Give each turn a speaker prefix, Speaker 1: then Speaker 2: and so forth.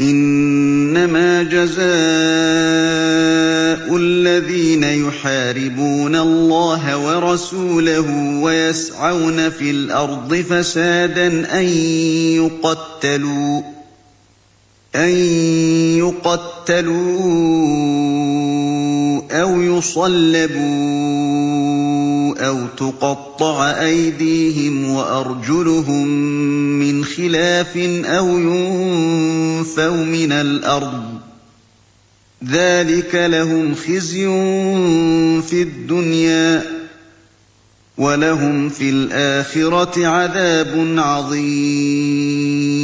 Speaker 1: إِنَّمَا جَزَاءُ الَّذِينَ يُحَارِبُونَ اللَّهَ وَرَسُولَهُ وَيَسْعَوْنَ فِي الْأَرْضِ فَسَادًا أَن يُقَتَّلُوا أَوْ يُصَلَّبُوا أَوْ تُقَطَّعَ أَيْدِيهِمْ وَأَرْجُلُهُم مِّنْ خِلَافٍ أَوْ يُنفَوْا مِنَ الْأَرْضِ ۚ ذَٰلِكَ لَهُمْ خِزْيٌ فِي الدُّنْيَا ۖ وَلَهُمْ فِي الْآخِرَةِ عَذَابٌ عَظِيمٌ